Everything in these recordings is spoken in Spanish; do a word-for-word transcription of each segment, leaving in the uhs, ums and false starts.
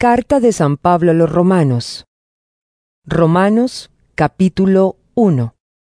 Carta de San Pablo a los Romanos. Romanos, capítulo uno.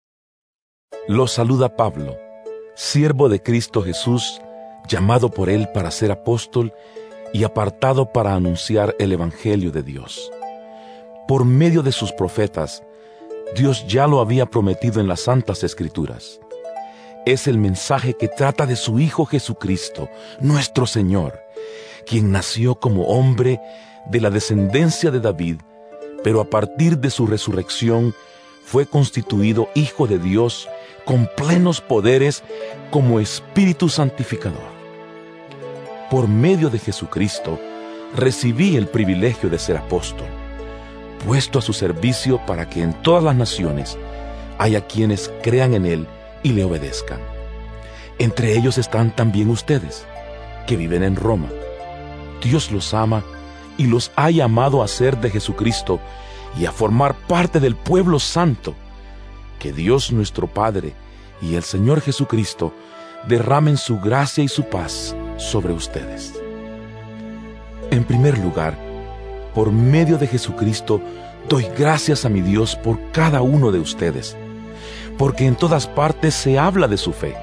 Los saluda Pablo, siervo de Cristo Jesús, llamado por Él para ser apóstol y apartado para anunciar el Evangelio de Dios. Por medio de sus profetas, Dios ya lo había prometido en las Santas Escrituras. Es el mensaje que trata de su Hijo Jesucristo, nuestro Señor, quien nació como hombre de la descendencia de David, pero a partir de su resurrección fue constituido Hijo de Dios con plenos poderes como Espíritu Santificador. Por medio de Jesucristo recibí el privilegio de ser apóstol, puesto a su servicio para que en todas las naciones haya quienes crean en Él y le obedezcan. Entre ellos están también ustedes, que viven en Roma. Dios los ama y los ha llamado a ser de Jesucristo y a formar parte del pueblo santo. Que Dios nuestro Padre y el Señor Jesucristo derramen su gracia y su paz sobre ustedes. En primer lugar, por medio de Jesucristo, doy gracias a mi Dios por cada uno de ustedes, porque en todas partes se habla de su fe.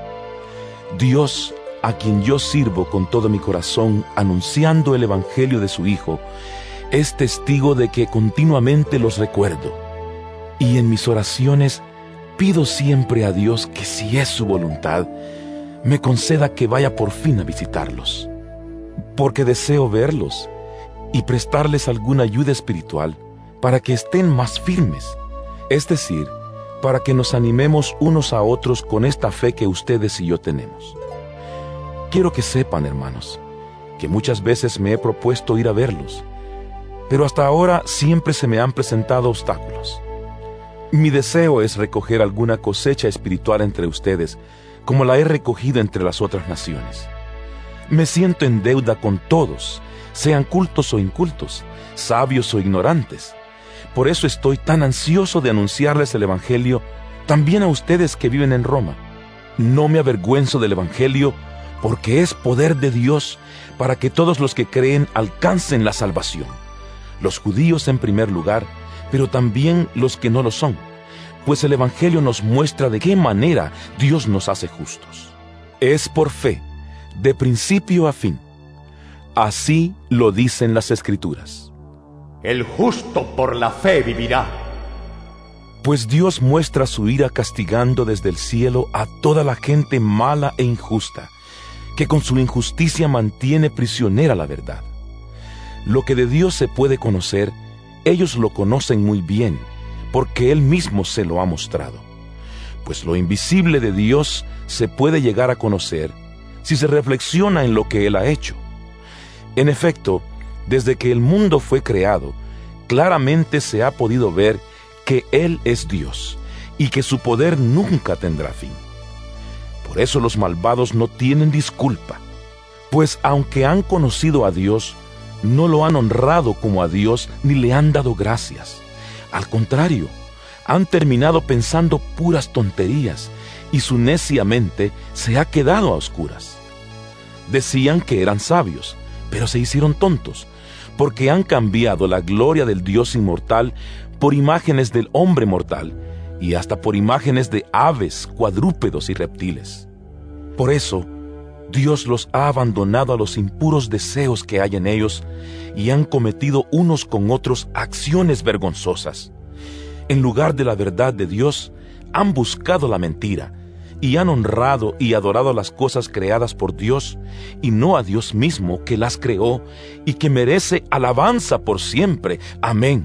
Dios, a quien yo sirvo con todo mi corazón, anunciando el Evangelio de su Hijo, es testigo de que continuamente los recuerdo. Y en mis oraciones pido siempre a Dios que, si es su voluntad, me conceda que vaya por fin a visitarlos, porque deseo verlos y prestarles alguna ayuda espiritual para que estén más firmes, es decir, para que nos animemos unos a otros con esta fe que ustedes y yo tenemos. Quiero que sepan, hermanos, que muchas veces me he propuesto ir a verlos, pero hasta ahora siempre se me han presentado obstáculos. Mi deseo es recoger alguna cosecha espiritual entre ustedes, como la he recogido entre las otras naciones. Me siento en deuda con todos, sean cultos o incultos, sabios o ignorantes. Por eso estoy tan ansioso de anunciarles el Evangelio también a ustedes que viven en Roma. No me avergüenzo del Evangelio, porque es poder de Dios para que todos los que creen alcancen la salvación. Los judíos en primer lugar, pero también los que no lo son, pues el Evangelio nos muestra de qué manera Dios nos hace justos. Es por fe, de principio a fin. Así lo dicen las Escrituras. El justo por la fe vivirá. Pues Dios muestra su ira castigando desde el cielo a toda la gente mala e injusta, que con su injusticia mantiene prisionera la verdad. Lo que de Dios se puede conocer, ellos lo conocen muy bien, porque Él mismo se lo ha mostrado. Pues lo invisible de Dios se puede llegar a conocer si se reflexiona en lo que Él ha hecho. En efecto, desde que el mundo fue creado, claramente se ha podido ver que Él es Dios y que su poder nunca tendrá fin. Por eso los malvados no tienen disculpa, pues aunque han conocido a Dios, no lo han honrado como a Dios ni le han dado gracias. Al contrario, han terminado pensando puras tonterías y su necia mente se ha quedado a oscuras. Decían que eran sabios, pero se hicieron tontos, porque han cambiado la gloria del Dios inmortal por imágenes del hombre mortal y hasta por imágenes de aves, cuadrúpedos y reptiles. Por eso, Dios los ha abandonado a los impuros deseos que hay en ellos y han cometido unos con otros acciones vergonzosas. En lugar de la verdad de Dios, han buscado la mentira y han honrado y adorado las cosas creadas por Dios y no a Dios mismo, que las creó y que merece alabanza por siempre. Amén.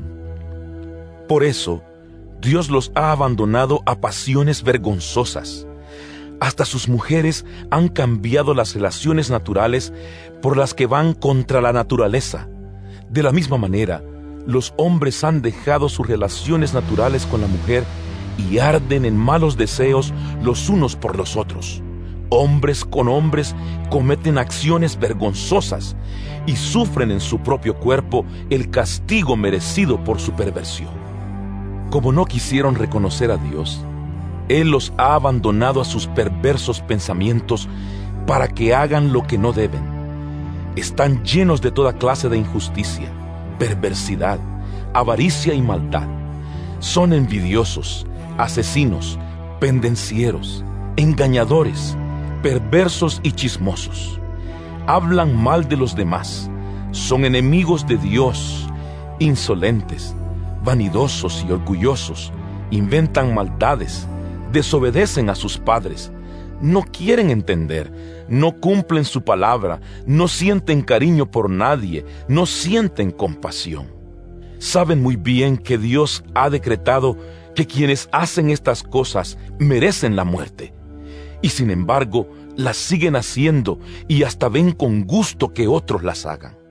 Por eso, Dios los ha abandonado a pasiones vergonzosas. Hasta sus mujeres han cambiado las relaciones naturales por las que van contra la naturaleza. De la misma manera, los hombres han dejado sus relaciones naturales con la mujer y arden en malos deseos los unos por los otros. Hombres con hombres cometen acciones vergonzosas y sufren en su propio cuerpo el castigo merecido por su perversión. Como no quisieron reconocer a Dios, Él los ha abandonado a sus perversos pensamientos para que hagan lo que no deben. Están llenos de toda clase de injusticia, perversidad, avaricia y maldad. Son envidiosos, asesinos, pendencieros, engañadores, perversos y chismosos. Hablan mal de los demás, son enemigos de Dios, insolentes, vanidosos y orgullosos, inventan maldades, desobedecen a sus padres, no quieren entender, no cumplen su palabra, no sienten cariño por nadie, no sienten compasión. Saben muy bien que Dios ha decretado que quienes hacen estas cosas merecen la muerte, y sin embargo las siguen haciendo y hasta ven con gusto que otros las hagan.